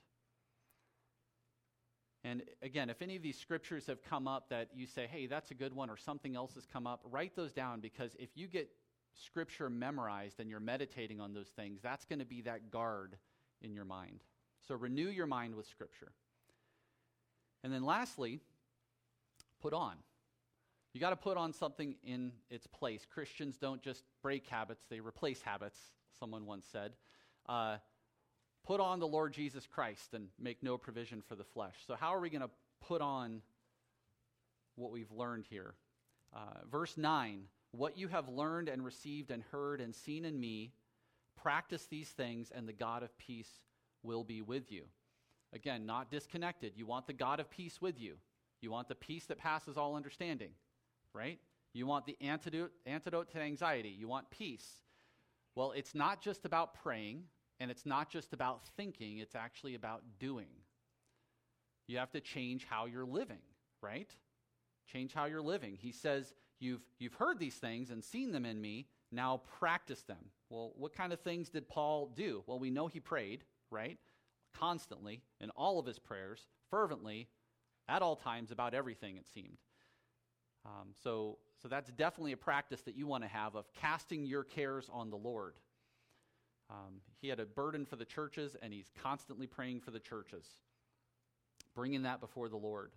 Speaker 1: And again, if any of these scriptures have come up that you say, hey, that's a good one, or something else has come up, write those down, because if you get scripture memorized and you're meditating on those things, that's going to be that guard in your mind. So renew your mind with scripture. And then lastly, put on. You got to put on something in its place. Christians don't just break habits, they replace habits, someone once said. Uh, put on the Lord Jesus Christ and make no provision for the flesh. So how are we going to put on what we've learned here? Uh, verse nine, what you have learned and received and heard and seen in me, practice these things, and the God of peace will be with you. Again, not disconnected. You want the God of peace with you. You want the peace that passes all understanding, right? You want the antidote, antidote to anxiety. You want peace. Well, it's not just about praying, and it's not just about thinking. It's actually about doing. You have to change how you're living, right? Change how you're living. He says, you've, you've heard these things and seen them in me. Now practice them. Well, what kind of things did Paul do? Well, we know he prayed, right? Constantly, in all of his prayers, fervently, at all times, about everything, it seemed. Um, so, so that's definitely a practice that you want to have, of casting your cares on the Lord. Um, he had a burden for the churches, and he's constantly praying for the churches, bringing that before the Lord.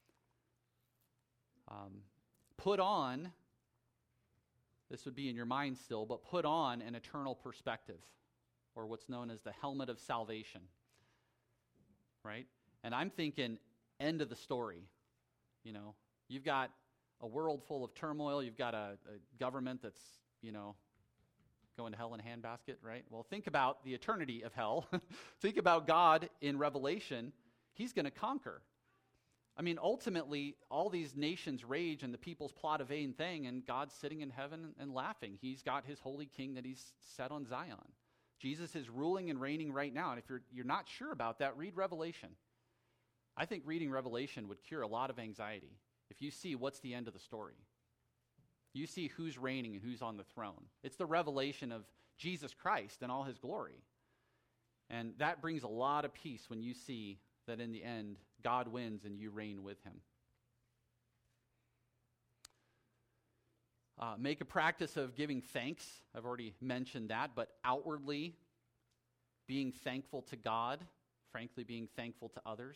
Speaker 1: Um, put on, this would be in your mind still, but put on an eternal perspective, or what's known as the helmet of salvation. Right? And I'm thinking end of the story. You know, you've got a world full of turmoil. You've got a, a government that's, you know, going to hell in a handbasket, right? Well, think about the eternity of hell. Think about God in Revelation. He's going to conquer. I mean, ultimately, all these nations rage and the peoples plot a vain thing, and God's sitting in heaven and laughing. He's got his holy king that he's set on Zion. Jesus is ruling and reigning right now. And if you're you're not sure about that, read Revelation. I think reading Revelation would cure a lot of anxiety. If you see what's the end of the story. You see who's reigning and who's on the throne. It's the revelation of Jesus Christ and all his glory. And that brings a lot of peace when you see that in the end, God wins and you reign with him. Uh, make a practice of giving thanks. I've already mentioned that, but outwardly being thankful to God, frankly, being thankful to others.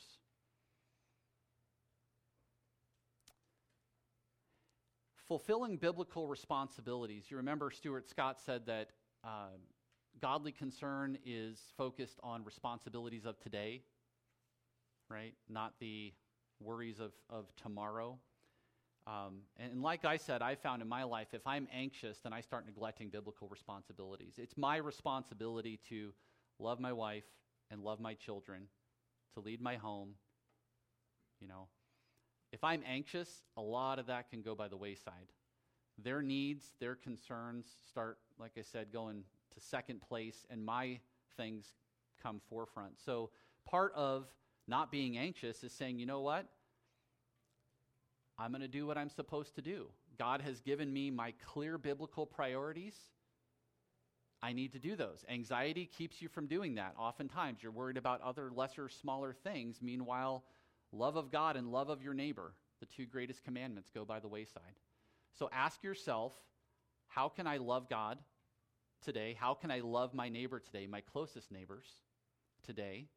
Speaker 1: Fulfilling biblical responsibilities. You remember Stuart Scott said that uh, godly concern is focused on responsibilities of today, right? Not the worries of, of tomorrow. Um, and, and like I said, I found in my life, if I'm anxious, then I start neglecting biblical responsibilities. It's my responsibility to love my wife and love my children, to lead my home, you know. If I'm anxious, a lot of that can go by the wayside. Their needs, their concerns start, like I said, going to second place, and my things come forefront. So part of not being anxious is saying, you know what? I'm going to do what I'm supposed to do. God has given me my clear biblical priorities. I need to do those. Anxiety keeps you from doing that. Oftentimes, you're worried about other lesser, smaller things. Meanwhile, love of God and love of your neighbor, the two greatest commandments, go by the wayside. So ask yourself, how can I love God today? How can I love my neighbor today, my closest neighbors today?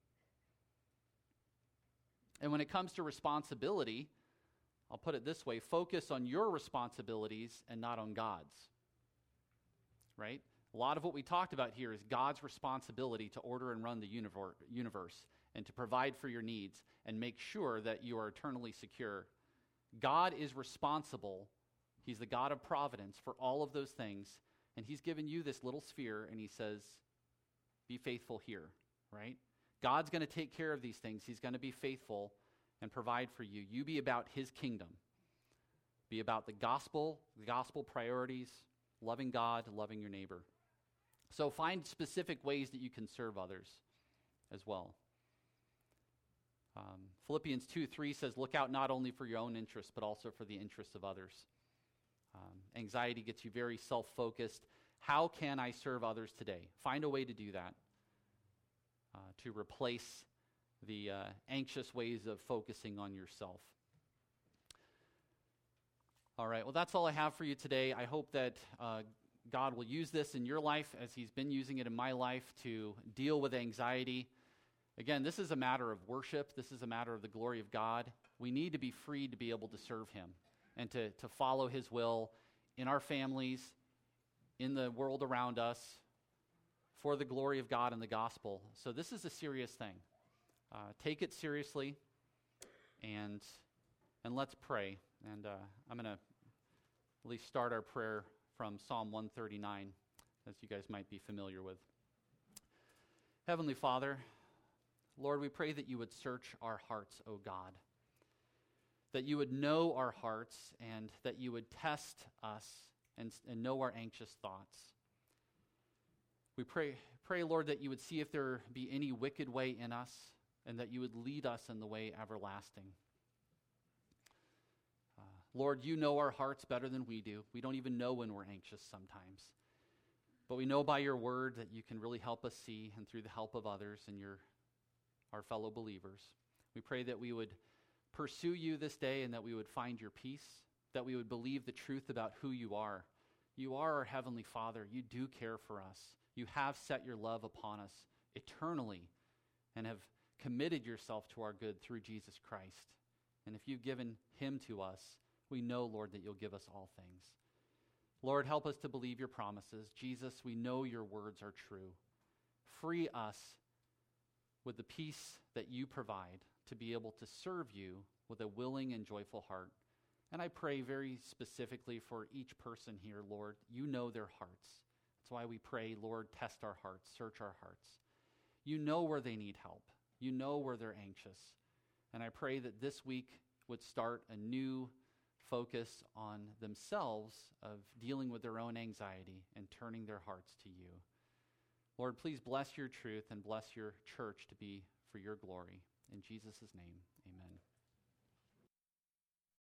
Speaker 1: And when it comes to responsibility, I'll put it this way, focus on your responsibilities and not on God's, right? A lot of what we talked about here is God's responsibility to order and run the universe and to provide for your needs and make sure that you are eternally secure. God is responsible. He's the God of providence for all of those things, and he's given you this little sphere, and he says, be faithful here, right? God's going to take care of these things. He's going to be faithful and provide for you. You be about his kingdom. Be about the gospel, the gospel priorities, loving God, loving your neighbor. So find specific ways that you can serve others as well. Um, Philippians two three says, look out not only for your own interests, but also for the interests of others. Um, anxiety gets you very self-focused. How can I serve others today? Find a way to do that, uh, to replace the uh, anxious ways of focusing on yourself. All right, well, that's all I have for you today. I hope that uh, God will use this in your life as he's been using it in my life to deal with anxiety. Again, this is a matter of worship. This is a matter of the glory of God. We need to be free to be able to serve him and to, to follow his will in our families, in the world around us, for the glory of God and the gospel. So this is a serious thing. Uh, take it seriously, and and let's pray. And uh, I'm going to at least start our prayer from Psalm one thirty-nine, as you guys might be familiar with. Heavenly Father, Lord, we pray that you would search our hearts, O God, that you would know our hearts and that you would test us and, and know our anxious thoughts. We pray, pray, Lord, that you would see if there be any wicked way in us and that you would lead us in the way everlasting. Uh, Lord, you know our hearts better than we do. We don't even know when we're anxious sometimes. But we know by your word that you can really help us see, and through the help of others and your our fellow believers. We pray that we would pursue you this day and that we would find your peace, that we would believe the truth about who you are. You are our Heavenly Father. You do care for us. You have set your love upon us eternally and have committed yourself to our good through Jesus Christ. And if you've given him to us, we know, Lord, that you'll give us all things. Lord, help us to believe your promises. Jesus, we know your words are true. Free us with the peace that you provide to be able to serve you with a willing and joyful heart. And I pray very specifically for each person here, Lord. You know their hearts. That's why we pray, Lord, test our hearts, search our hearts. You know where they need help. You know where they're anxious. And I pray that this week would start a new focus on themselves of dealing with their own anxiety and turning their hearts to you. Lord, please bless your truth and bless your church to be for your glory. In Jesus' name, amen.